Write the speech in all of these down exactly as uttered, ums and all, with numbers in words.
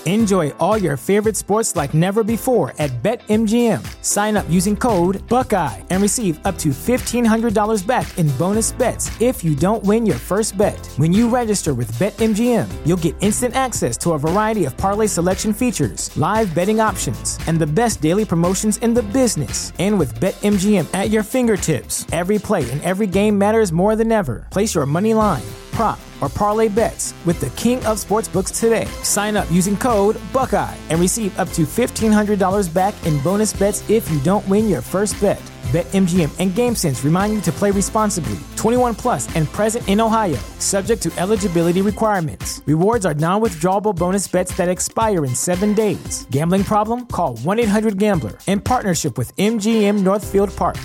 Enjoy all your favorite sports like never before at BetMGM. Sign up using code Buckeye and receive up to fifteen hundred dollars back in bonus bets if you don't win your first bet. When you register with BetMGM, you'll get instant access to a variety of parlay selection features, live betting options, and the best daily promotions in the business. And with BetMGM at your fingertips, every play and every game matters more than ever. Place your money line, prop, or parlay bets with the king of sportsbooks today. Sign up using code Buckeye and receive up to fifteen hundred dollars back in bonus bets if you don't win your first bet. BetMGM and GameSense remind you to play responsibly. twenty-one plus and present in Ohio, subject to eligibility requirements. Rewards are non-withdrawable bonus bets that expire in seven days. Gambling problem? Call one eight hundred gambler in partnership with M G M Northfield Park.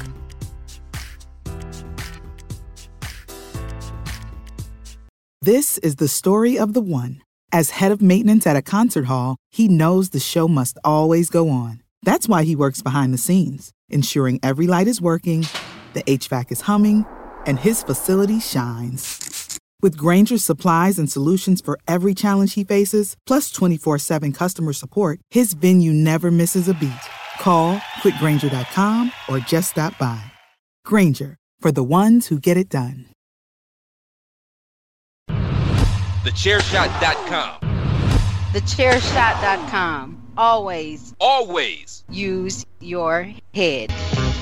This is the story of the one. As head of maintenance at a concert hall, he knows the show must always go on. That's why he works behind the scenes, ensuring every light is working, the H V A C is humming, and his facility shines. With Grainger's supplies and solutions for every challenge he faces, plus twenty-four seven customer support, his venue never misses a beat. Call quick grainger dot com or just stop by. Grainger, for the ones who get it done. the chair shot dot com. the chair shot dot com. Always, always use your head.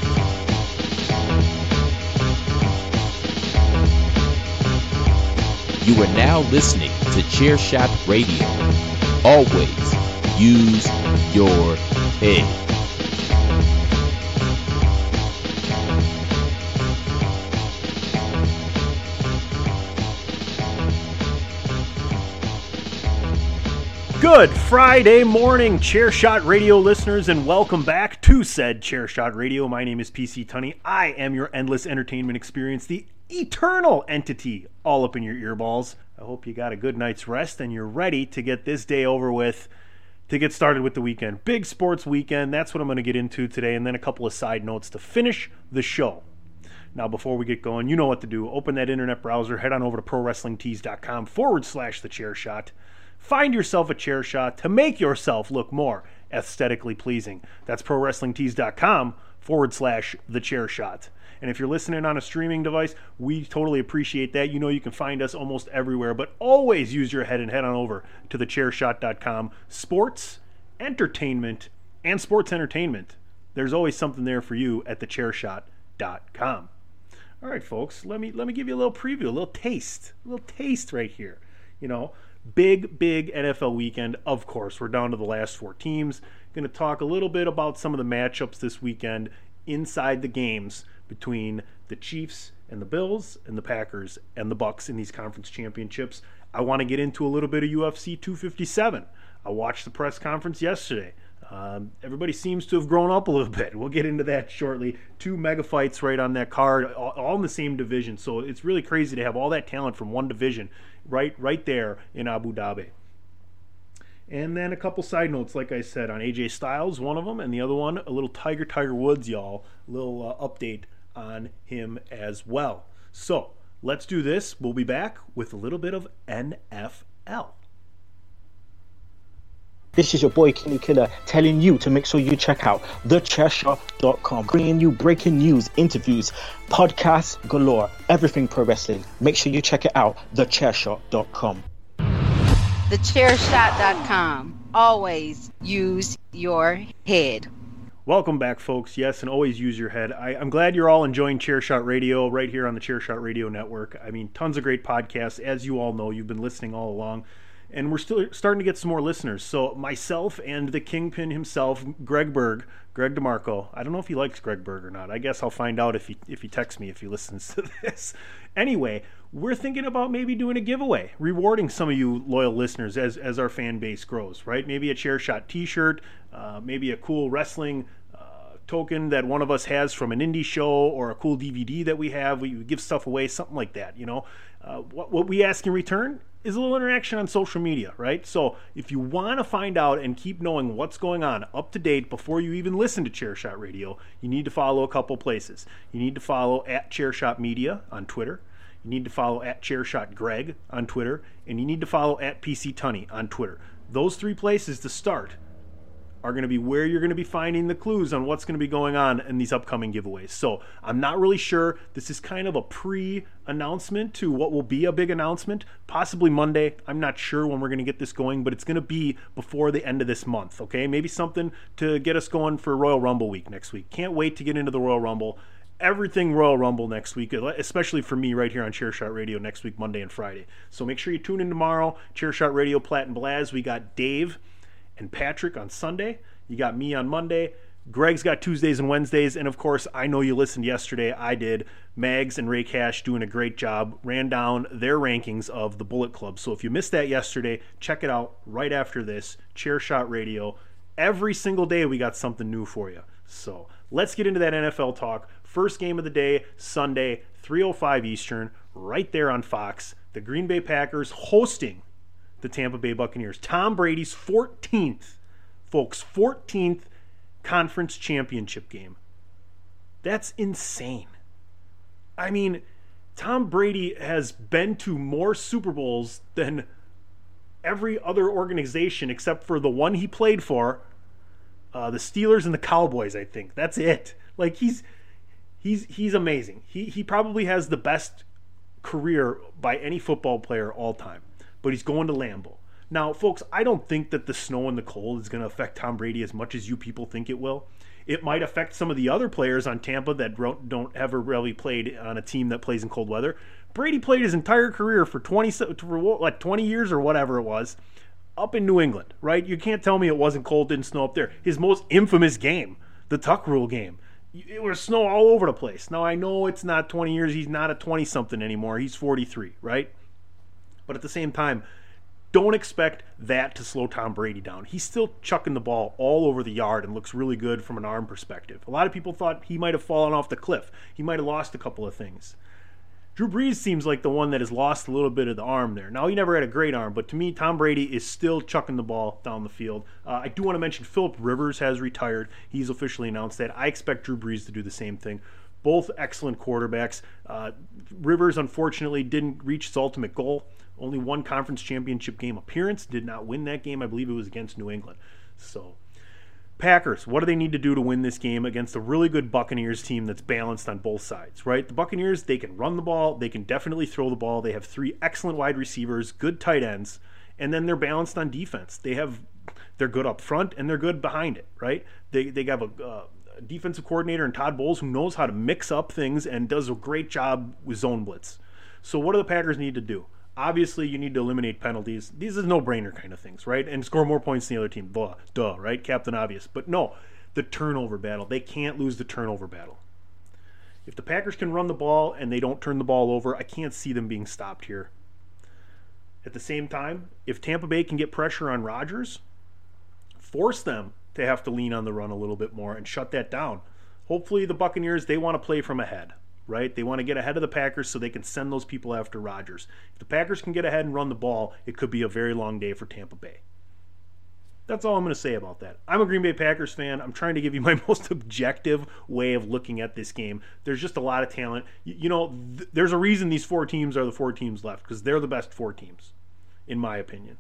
You are now listening to Chair Shot Radio. Always use your head. Good Friday morning, Chair Shot Radio listeners, and welcome back to said Chair Shot Radio. My name is P C Tunney. I am your endless entertainment experience, the eternal entity all up in your earballs. I hope you got a good night's rest and you're ready to get this day over with, to get started with the weekend. Big sports weekend, that's what I'm going to get into today, and then a couple of side notes to finish the show. Now, before we get going, you know what to do. Open that internet browser, head on over to pro wrestling tees dot com forward slash the chair shot. Find yourself a chair shot to make yourself look more aesthetically pleasing. That's pro wrestling tees dot com forward slash the chair shot. And if you're listening on a streaming device, we totally appreciate that. You know you can find us almost everywhere, but always use your head and head on over to the chair shot dot com. Sports, entertainment, and sports entertainment. There's always something there for you at the chair shot dot com. All right, folks, let me let me give you a little preview, a little taste, a little taste right here. You know, Big, big N F L weekend, of course. We're down to the last four teams. Going to talk a little bit about some of the matchups this weekend inside the games between the Chiefs and the Bills and the Packers and the Bucks in these conference championships. I want to get into a little bit of U F C two fifty-seven. I watched the press conference yesterday. Um, everybody seems to have grown up a little bit. We'll get into that shortly. Two mega fights right on that card, all, all in the same division. So it's really crazy to have all that talent from one division right right there in Abu Dhabi. And then a couple side notes, like I said, on A J Styles, one of them, and the other one, a little Tiger Tiger Woods, y'all. A little uh, update on him as well. So let's do this. We'll be back with a little bit of N F L. This is your boy Kenny Killer telling you to make sure you check out the chair shot dot com, bringing you breaking news, interviews, podcasts galore, everything pro wrestling. Make sure you check it out, the chair shot dot com. the chair shot dot com. Always use your head. Welcome back, folks. Yes, and always use your head. I, I'm glad you're all enjoying Chair Shot Radio right here on the Chair Shot Radio Network. I mean, tons of great podcasts. As you all know, you've been listening all along. And we're still starting to get some more listeners. So myself and the Kingpin himself, Greg Berg, Greg DeMarco. I don't know if he likes Greg Berg or not. I guess I'll find out if he if he texts me, if he listens to this. Anyway, we're thinking about maybe doing a giveaway, rewarding some of you loyal listeners as, as our fan base grows, right? Maybe a Chair Shot t-shirt, uh, maybe a cool wrestling uh, token that one of us has from an indie show, or a cool D V D that we have. We give stuff away, something like that, you know. Uh, what, what we ask in return is a little interaction on social media, right? So if you want to find out and keep knowing what's going on up to date before you even listen to Chair Shot Radio, you need to follow a couple places. You need to follow at Chair Shot Media on Twitter. You need to follow at Chair Shot Greg on Twitter. And you need to follow at P C Tunney on Twitter. those three places to start are going to be where you're going to be finding the clues on what's going to be going on in these upcoming giveaways. So I'm not really sure. This is kind of a pre-announcement to what will be a big announcement, possibly Monday. I'm not sure when we're going to get this going, but it's going to be before the end of this month, okay? Maybe something to get us going for Royal Rumble week next week. Can't wait to get into the Royal Rumble. Everything Royal Rumble next week, especially for me right here on Chairshot Radio next week, Monday and Friday. So make sure you tune in tomorrow. Chairshot Radio, Platt and Blaz. We got Dave and Patrick on Sunday. You got me on Monday. Greg's got Tuesdays and Wednesdays. And of course, I know you listened yesterday. I did. Mags and Ray Cash doing a great job. Ran down their rankings of the Bullet Club. So if you missed that yesterday, check it out right after this. Chairshot Radio. Every single day we got something new for you. So let's get into that N F L talk. First game of the day, Sunday, three oh five Eastern, right there on Fox. The Green Bay Packers hosting the Tampa Bay Buccaneers. Tom Brady's fourteenth, folks, fourteenth conference championship game. That's insane. I mean, Tom Brady has been to more Super Bowls than every other organization except for the one he played for, uh, the Steelers and the Cowboys, I think. That's it. Like, he's he's he's amazing. He he probably has the best career by any football player all time. But he's going to Lambeau. Now, folks, I don't think that the snow and the cold is going to affect Tom Brady as much as you people think it will. It might affect some of the other players on Tampa that don't ever really played on a team that plays in cold weather. Brady played his entire career for twenty, for like twenty years or whatever it was up in New England, right? You can't tell me it wasn't cold, didn't snow up there. His most infamous game, the Tuck Rule game, it was snow all over the place. Now, I know it's not twenty years. He's not a twenty-something anymore. He's forty-three, right? But at the same time, don't expect that to slow Tom Brady down. He's still chucking the ball all over the yard and looks really good from an arm perspective. A lot of people thought he might have fallen off the cliff. He might have lost a couple of things. Drew Brees seems like the one that has lost a little bit of the arm there. Now, he never had a great arm, but to me, Tom Brady is still chucking the ball down the field. Uh, I do want to mention Phillip Rivers has retired. He's officially announced that. I expect Drew Brees to do the same thing. Both excellent quarterbacks. Uh, Rivers, unfortunately, didn't reach his ultimate goal. Only one conference championship game appearance. Did not win that game. I believe it was against New England. So, Packers, what do they need to do to win this game against a really good Buccaneers team that's balanced on both sides, right? The Buccaneers, they can run the ball. They can definitely throw the ball. They have three excellent wide receivers, good tight ends, and then they're balanced on defense. They have, they're good up front, and they're good behind it, right? They, they have a... Uh, defensive coordinator in Todd Bowles who knows how to mix up things and does a great job with zone blitz. So what do the Packers need to do? Obviously, you need to eliminate penalties. These are no-brainer kind of things, right? And score more points than the other team. Duh, duh, right? Captain Obvious. But no, the turnover battle. They can't lose the turnover battle. If the Packers can run the ball and they don't turn the ball over, I can't see them being stopped here. At the same time, if Tampa Bay can get pressure on Rodgers, force them to have to lean on the run a little bit more and shut that down. Hopefully the Buccaneers, they want to play from ahead, right? They want to get ahead of the Packers so they can send those people after Rodgers. If the Packers can get ahead and run the ball, it could be a very long day for Tampa Bay. That's all I'm going to say about that. I'm a Green Bay Packers fan. I'm trying to give you my most objective way of looking at this game. There's just a lot of talent. You, you know, th- there's a reason these four teams are the four teams left, because they're the best four teams, in my opinion.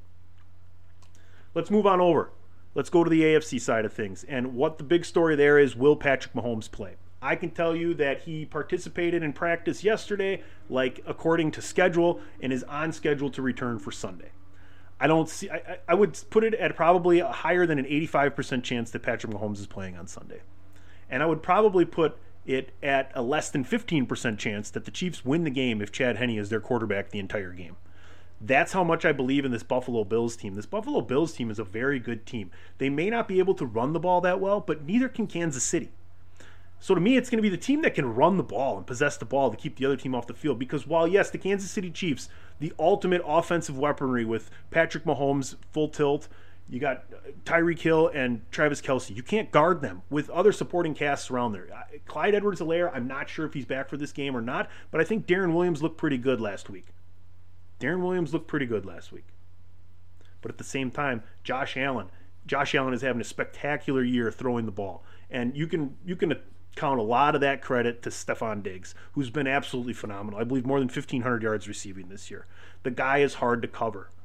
Let's move on over. Let's go to the A F C side of things. And what the big story there is, will Patrick Mahomes play? I can tell you that he participated in practice yesterday, like according to schedule, and is on schedule to return for Sunday. I don't see. I, I would put it at probably a higher than an eighty-five percent chance that Patrick Mahomes is playing on Sunday. And I would probably put it at a less than fifteen percent chance that the Chiefs win the game if Chad Henne is their quarterback the entire game. That's how much I believe in this Buffalo Bills team. This Buffalo Bills team is a very good team. They may not be able to run the ball that well, but neither can Kansas City. So to me, it's going to be the team that can run the ball and possess the ball to keep the other team off the field. Because while, yes, the Kansas City Chiefs, the ultimate offensive weaponry with Patrick Mahomes full tilt, you got Tyreek Hill and Travis Kelce. You can't guard them with other supporting casts around there. Clyde Edwards-Helaire, I'm not sure if he's back for this game or not, but I think Darren Williams looked pretty good last week. Darren Williams looked pretty good last week. But at the same time, Josh Allen. Josh Allen is having a spectacular year throwing the ball. And you can you can count a lot of that credit to Stephon Diggs, who's been absolutely phenomenal. I believe more than fifteen hundred yards receiving this year. The guy is hard to cover.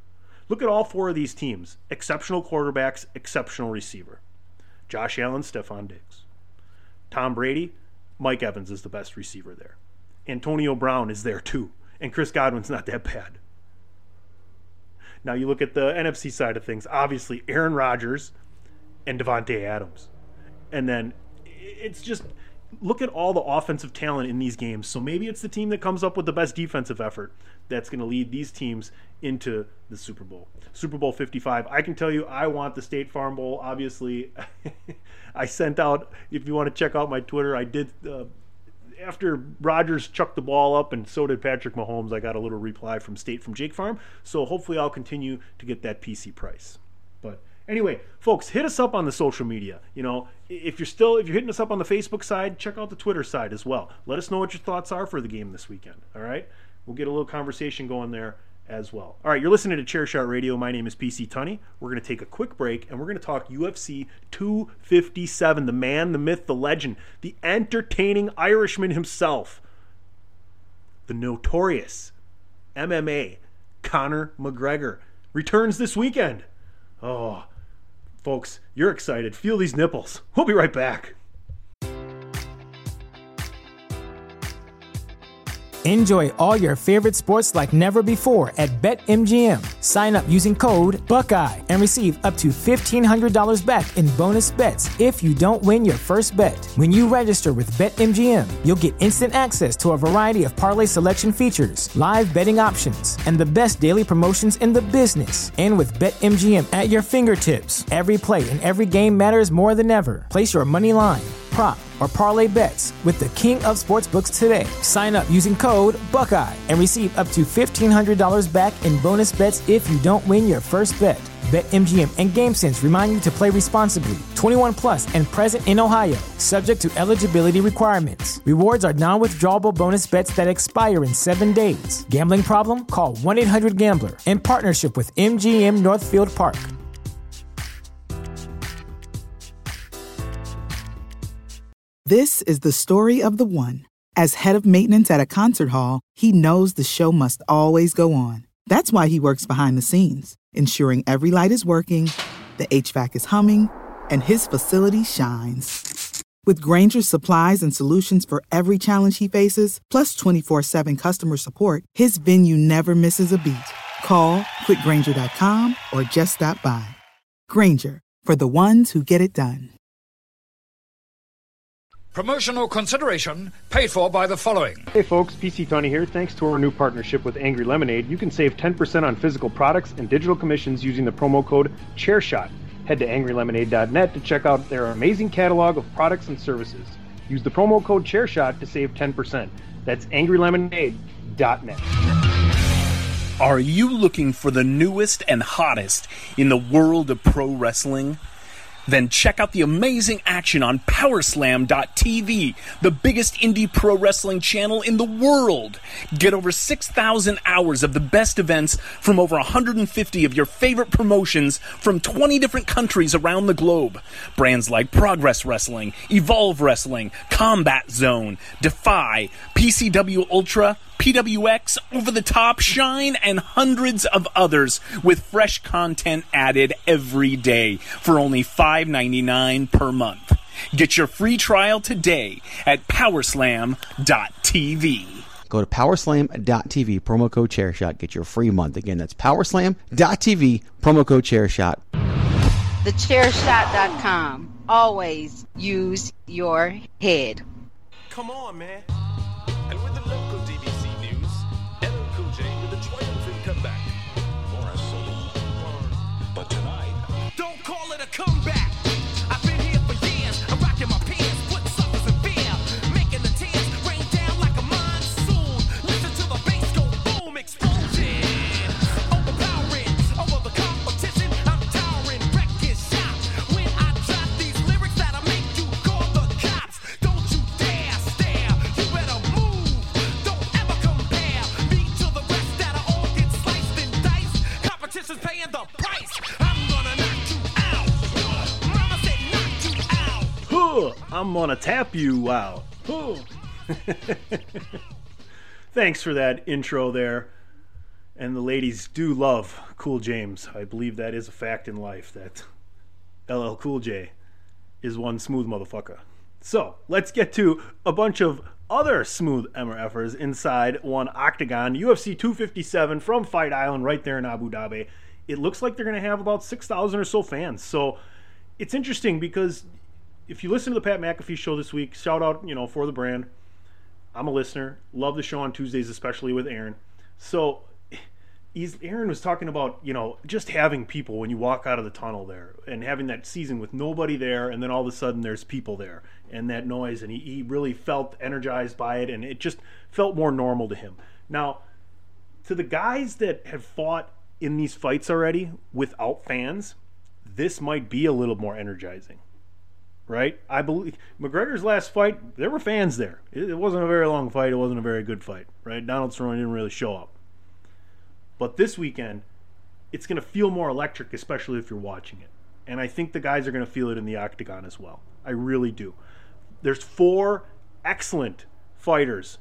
Look at all four of these teams. Exceptional quarterbacks, exceptional receiver. Josh Allen, Stephon Diggs. Tom Brady, Mike Evans is the best receiver there. Antonio Brown is there too. And Chris Godwin's not that bad. Now you look at the N F C side of things. Obviously, Aaron Rodgers and Devontae Adams. And then it's just, look at all the offensive talent in these games. So maybe it's the team that comes up with the best defensive effort that's going to lead these teams into the Super Bowl. Super Bowl fifty-five. I can tell you I want the State Farm Bowl. Obviously, I sent out, if you want to check out my Twitter, I did, uh, after Rodgers chucked the ball up and so did Patrick Mahomes, I got a little reply from State from Jake Farm. So hopefully I'll continue to get that P C price. But anyway, folks, hit us up on the social media. You know, if you're still, if you're hitting us up on the Facebook side, check out the Twitter side as well. Let us know what your thoughts are for the game this weekend. All right? We'll get a little conversation going there as well. All right, you're listening to Chairshot Radio. My name is P C Tunney. We're going to take a quick break, and we're going to talk U F C two fifty-seven, the man, the myth, the legend, the entertaining Irishman himself, the notorious M M A Conor McGregor returns this weekend. Oh, folks, you're excited. Feel these nipples. We'll be right back. Enjoy all your favorite sports like never before at BetMGM. Sign up using code Buckeye and receive up to fifteen hundred dollars back in bonus bets if you don't win your first bet. When you register with BetMGM, you'll get instant access to a variety of parlay selection features, live betting options, and the best daily promotions in the business. And with BetMGM at your fingertips, every play and every game matters more than ever. Place your money line, prop, or parlay bets with the king of sportsbooks today. Sign up using code Buckeye and receive up to fifteen hundred dollars back in bonus bets if you don't win your first bet. BetMGM and GameSense remind you to play responsibly. twenty-one plus and present in Ohio, subject to eligibility requirements. Rewards are non-withdrawable bonus bets that expire in seven days. Gambling problem? Call one eight hundred gambler in partnership with M G M Northfield Park. This is the story of the one. As head of maintenance at a concert hall, he knows the show must always go on. That's why he works behind the scenes, ensuring every light is working, the H V A C is humming, and his facility shines. With Grainger's supplies and solutions for every challenge he faces, plus twenty-four seven customer support, his venue never misses a beat. Call quick grainger dot com or just stop by. Grainger, for the ones who get it done. Promotional consideration paid for by the following. Hey folks, P C Tunney here. Thanks to our new partnership with Angry Lemonade, you can save ten percent on physical products and digital commissions using the promo code ChairShot. Head to angry lemonade dot net to check out their amazing catalog of products and services. Use the promo code ChairShot to save ten percent. That's angry lemonade dot net. Are you looking for the newest and hottest in the world of pro wrestling? Then check out the amazing action on power slam dot t v, the biggest indie pro wrestling channel in the world. Get over six thousand hours of the best events from over one hundred fifty of your favorite promotions from twenty different countries around the globe. Brands like Progress Wrestling, Evolve Wrestling, Combat Zone, Defy, P C W Ultra, P W X, Over the Top, Shine, and hundreds of others with fresh content added every day for only five ninety-nine per month. Get your free trial today at power slam dot t v. Go to power slam dot t v, promo code ChairShot, get your free month. Again, that's power slam dot t v, promo code ChairShot. the chair shot dot com. Always use your head. Come on, man. And with the local D B C news, L L Cool J with a triumphant comeback. For a solo. But tonight, don't call it a comeback. I've been here for years. I'm rocking my pants, putting suckers in fear, making the tears rain down like a monsoon. Listen to the bass go boom, explosion. Overpowering over the competition. I'm towering, wrecking shop. When I drop these lyrics that'll make you call the cops. Don't you dare stare. You better move. Don't ever compare me to the rest that'll all get sliced and diced. Competition's paying the price. I'm gonna knock you out. Mama said knock you out. Huh, I'm gonna tap you out. Huh. Thanks for that intro there. And the ladies do love Cool James. I believe that is a fact in life, that L L Cool J is one smooth motherfucker. So, let's get to a bunch of other smooth M R Fers inside one octagon. U F C two fifty-seven from Fight Island right there in Abu Dhabi. It looks like they're going to have about six thousand or so fans. So, it's interesting because if you listen to the Pat McAfee show this week, shout out, you know, for the brand. I'm a listener. Love the show on Tuesdays, especially with Aaron. So, he's, Aaron was talking about, you know, just having people when you walk out of the tunnel there and having that season with nobody there, and then all of a sudden there's people there and that noise, and he, he really felt energized by it, and it just felt more normal to him. Now, to the guys that have fought in these fights already without fans, this might be a little more energizing. Right? I believe McGregor's last fight, there were fans there. It, it wasn't a very long fight. It wasn't a very good fight. Right? Donald Cerrone didn't really show up. But this weekend, it's going to feel more electric, especially if you're watching it. And I think the guys are going to feel it in the octagon as well. I really do. There's four excellent fighters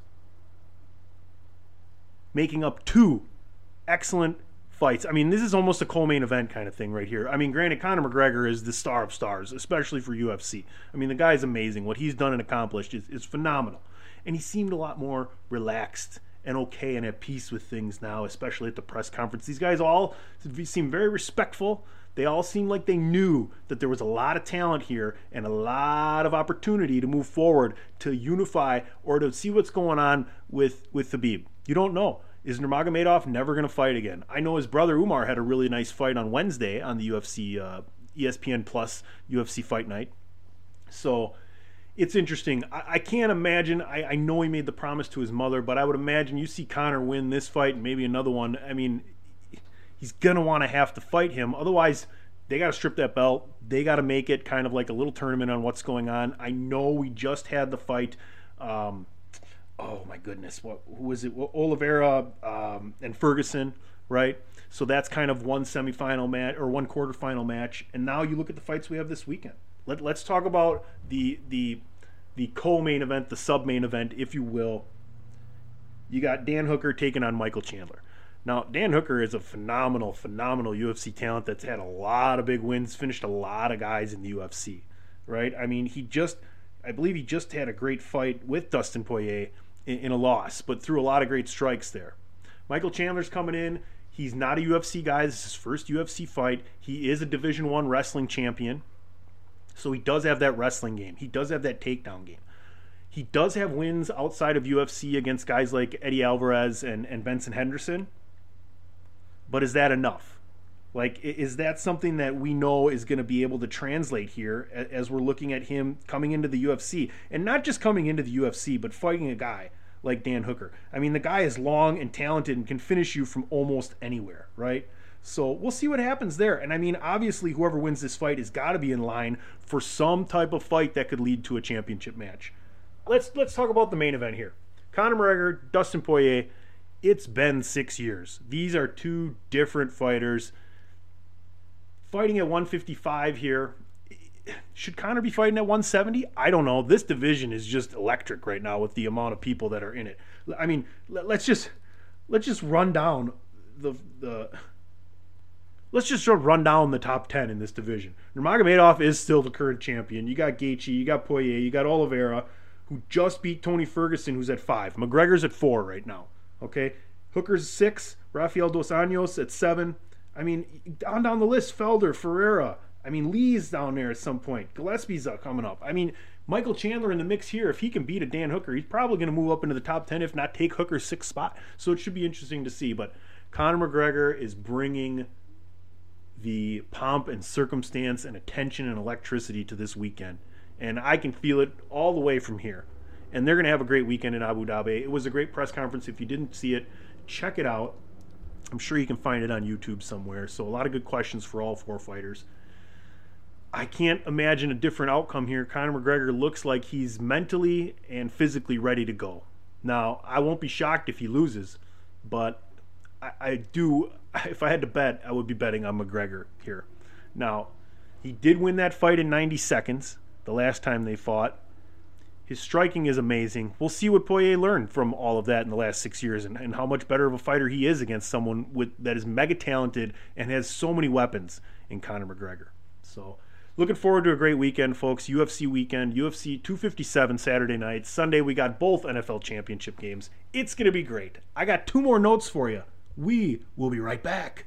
making up two excellent fights. I mean, this is almost a co-main event kind of thing right here. I mean, granted, Conor McGregor is the star of stars, especially for U F C. I mean, the guy's amazing. What he's done and accomplished is, is phenomenal. And he seemed a lot more relaxed and okay and at peace with things now, especially at the press conference. These guys all seem very respectful. They all seem like they knew that there was a lot of talent here and a lot of opportunity to move forward, to unify, or to see what's going on with, with Khabib. You don't know. Is Nurmagomedov never going to fight again? I know his brother Umar had a really nice fight on Wednesday on the U F C, uh, E S P N Plus U F C Fight Night. So it's interesting. I, I can't imagine. I, I know he made the promise to his mother, but I would imagine you see Conor win this fight and maybe another one. I mean, he's going to want to have to fight him. Otherwise, they got to strip that belt. They got to make it kind of like a little tournament on what's going on. I know we just had the fight. Um, oh, my goodness. What who was it? Oliveira um, and Ferguson, right? So that's kind of one semifinal match or one quarterfinal match. And now you look at the fights we have this weekend. Let, let's talk about the the the co-main event, the sub-main event, if you will. You got Dan Hooker taking on Michael Chandler. Now, Dan Hooker is a phenomenal, phenomenal U F C talent that's had a lot of big wins, finished a lot of guys in the U F C, right? I mean, he just, I believe he just had a great fight with Dustin Poirier in, in a loss, but threw a lot of great strikes there. Michael Chandler's coming in. He's not a U F C guy. This is his first U F C fight. He is a Division One wrestling champion. So he does have that wrestling game. He does have that takedown game. He does have wins outside of U F C against guys like Eddie Alvarez and, and Benson Henderson. But is that enough? Like, is that something that we know is going to be able to translate here as we're looking at him coming into the U F C? And not just coming into the U F C, but fighting a guy like Dan Hooker. I mean, the guy is long and talented and can finish you from almost anywhere, right? So we'll see what happens there. And I mean, obviously, whoever wins this fight has got to be in line for some type of fight that could lead to a championship match. Let's let's talk about the main event here. Conor McGregor, Dustin Poirier. It's been six years. These are two different fighters fighting at one fifty-five here. Should Conor be fighting at one seventy? I don't know. This division is just electric right now with the amount of people that are in it. I mean, let's just let's just run down the the. Let's just sort of run down the top ten in this division. Nurmagomedov is still the current champion. You got Gaethje, you got Poirier, you got Oliveira, who just beat Tony Ferguson, who's at five. McGregor's at four right now. Okay, Hooker's six. Rafael Dos Anjos at seven. I mean, on down the list, Felder, Ferreira. I mean, Lee's down there at some point. Gillespie's coming up. I mean, Michael Chandler in the mix here. If he can beat a Dan Hooker, he's probably going to move up into the top ten, if not take Hooker's sixth spot. So it should be interesting to see. But Conor McGregor is bringing the pomp and circumstance and attention and electricity to this weekend. And I can feel it all the way from here. And they're going to have a great weekend in Abu Dhabi. It was a great press conference. If you didn't see it, check it out. I'm sure you can find it on YouTube somewhere. So a lot of good questions for all four fighters. I can't imagine a different outcome here. Conor McGregor looks like he's mentally and physically ready to go. Now, I won't be shocked if he loses, but I, I do... If I had to bet, I would be betting on McGregor here. Now, he did win that fight in ninety seconds, the last time they fought. His striking is amazing. We'll see what Poirier learned from all of that in the last six years and, and how much better of a fighter he is against someone with that is mega talented and has so many weapons in Conor McGregor. So looking forward to a great weekend, folks. U F C weekend, U F C two fifty-seven Saturday night. Sunday, we got both N F L championship games. It's going to be great. I got two more notes for you. We will be right back.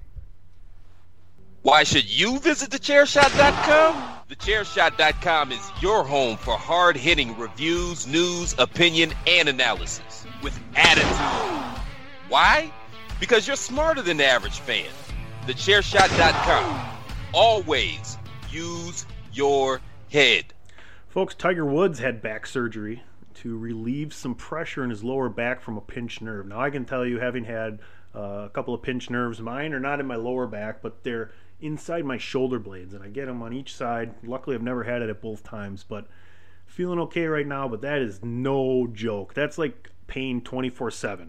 Why should you visit the chair shot dot com? the chair shot dot com is your home for hard-hitting reviews, news, opinion, and analysis with attitude. Why? Because you're smarter than the average fan. the chair shot dot com. Always use your head. Folks, Tiger Woods had back surgery to relieve some pressure in his lower back from a pinched nerve. Now, I can tell you, having had uh, a couple of pinched nerves, mine are not in my lower back, but they're inside my shoulder blades, and I get them on each side. Luckily, I've never had it at both times, but feeling okay right now, but that is no joke. That's like pain twenty-four seven.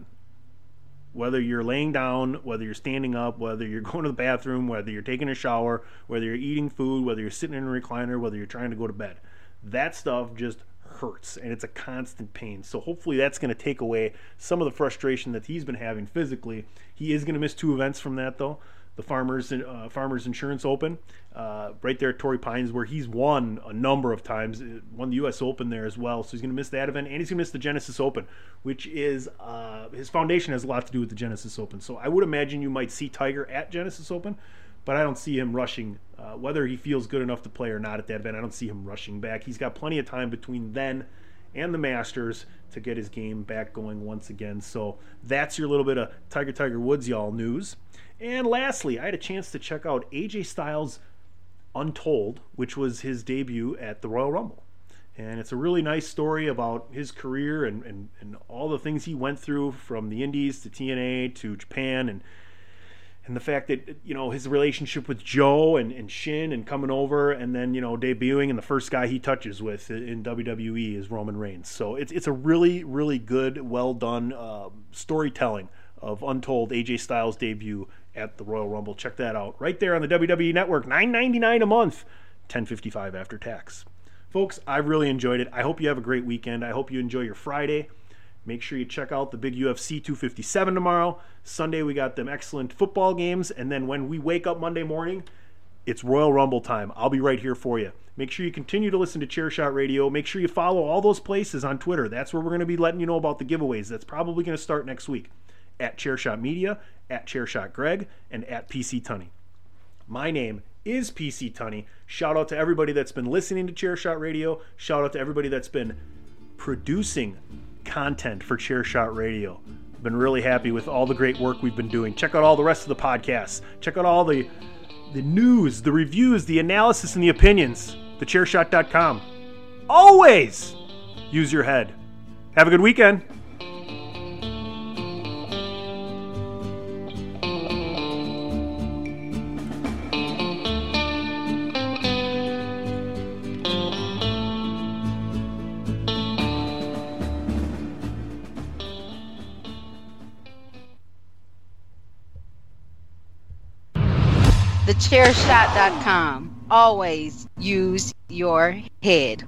Whether you're laying down, whether you're standing up, whether you're going to the bathroom, whether you're taking a shower, whether you're eating food, whether you're sitting in a recliner, whether you're trying to go to bed. That stuff just hurts, and it's a constant pain. So hopefully that's going to take away some of the frustration that he's been having physically. He is going to miss two events from that, though. The Farmers uh, Farmers Insurance Open, uh, right there at Torrey Pines, where he's won a number of times, won the U S Open there as well. So he's going to miss that event, and he's going to miss the Genesis Open, which is, uh, his foundation has a lot to do with the Genesis Open. So I would imagine you might see Tiger at Genesis Open, but I don't see him rushing, uh, whether he feels good enough to play or not at that event. I don't see him rushing back. He's got plenty of time between then and the Masters to get his game back going once again. So that's your little bit of Tiger Tiger Woods, y'all, news. And lastly, I had a chance to check out A J Styles Untold, which was his debut at the Royal Rumble. And it's a really nice story about his career and, and, and all the things he went through, from the Indies to T N A to Japan, and and the fact that, you know, his relationship with Joe and, and Shin and coming over, and then, you know, debuting, and the first guy he touches with in W W E is Roman Reigns. So it's it's a really, really good, well done uh, storytelling of Untold, A J Styles' debut at the Royal Rumble. Check that out right there on the W W E Network. nine ninety-nine a month, ten fifty-five after tax. Folks, I've really enjoyed it. I hope you have a great weekend. I hope you enjoy your Friday. Make sure you check out the big U F C two fifty-seven tomorrow. Sunday, we got them excellent football games. And then when we wake up Monday morning, it's Royal Rumble time. I'll be right here for you. Make sure you continue to listen to Chairshot Radio. Make sure you follow all those places on Twitter. That's where we're going to be letting you know about the giveaways. That's probably going to start next week. At Chairshot Media, at Chairshot Greg, and at P C Tunney. My name is P C Tunney. Shout out to everybody that's been listening to Chairshot Radio. Shout out to everybody that's been producing content for Chairshot Radio. I've been really happy with all the great work we've been doing. Check out all the rest of the podcasts. Check out all the the news, the reviews, the analysis, and the opinions. the chair shot dot com. Always use your head. Have a good weekend. the chair shot dot com. Always use your head.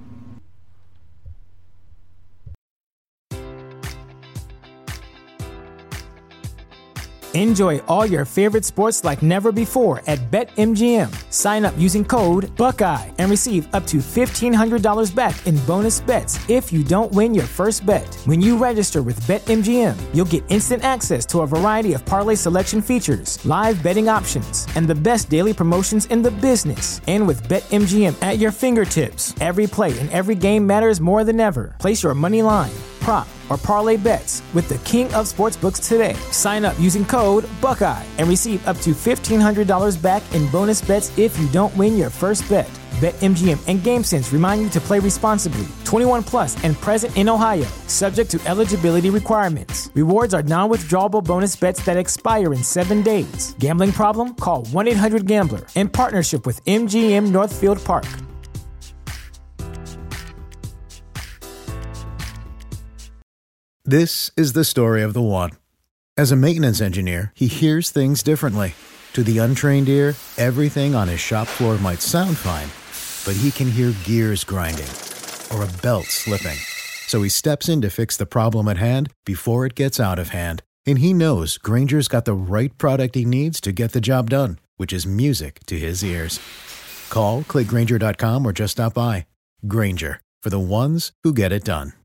Enjoy all your favorite sports like never before at BetMGM. Sign up using code Buckeye and receive up to fifteen hundred dollars back in bonus bets if you don't win your first bet. When you register with BetMGM, you'll get instant access to a variety of parlay selection features, live betting options, and the best daily promotions in the business. And with BetMGM at your fingertips, every play and every game matters more than ever. Place your money line, prop, or parlay bets with the king of sportsbooks today. Sign up using code Buckeye and receive up to fifteen hundred dollars back in bonus bets if you don't win your first bet. BetMGM and GameSense remind you to play responsibly. twenty-one plus and present in Ohio, subject to eligibility requirements. Rewards are non-withdrawable bonus bets that expire in seven days. Gambling problem? Call one eight hundred gambler in partnership with M G M Northfield Park. This is the story of the one. As a maintenance engineer, he hears things differently. To the untrained ear, everything on his shop floor might sound fine, but he can hear gears grinding or a belt slipping. So he steps in to fix the problem at hand before it gets out of hand. And he knows Granger's got the right product he needs to get the job done, which is music to his ears. Call, click Granger dot com, or just stop by. Granger, for the ones who get it done.